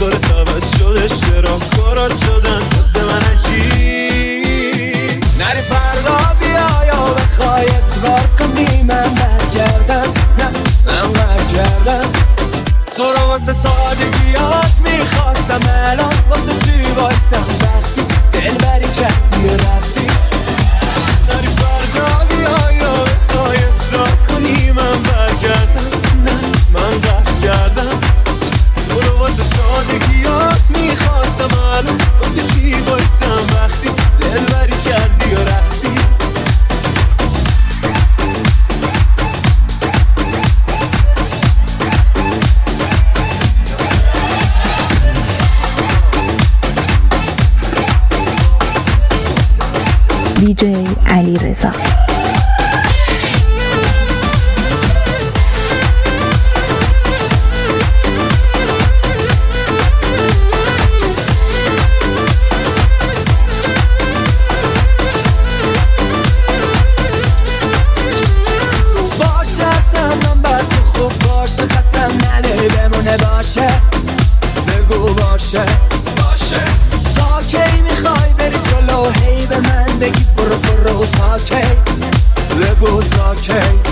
رفتار عوض شده، چرا کارات شدن واسه من عجیب. نری فردا بیا یا بخوای اصرار کنی من برگردم، نه من برگردم. تو رو واسه سادگیات میخواستم، الان واسه چی واسم وقتی دلبری کردی و رفتی. نری فردا بیا یا بخوای اصرار کنی من برگردم، نه من برگردم. تو رو واسه سادگیات میخواستم، الان واسه چی واسم وقتی دلبری کردی و رفتی. دیجی علیرضا. باشه بگو باشه تا کی میخوای بری جلو، هی به من بگی برو برو تا کی، بگو تا کی.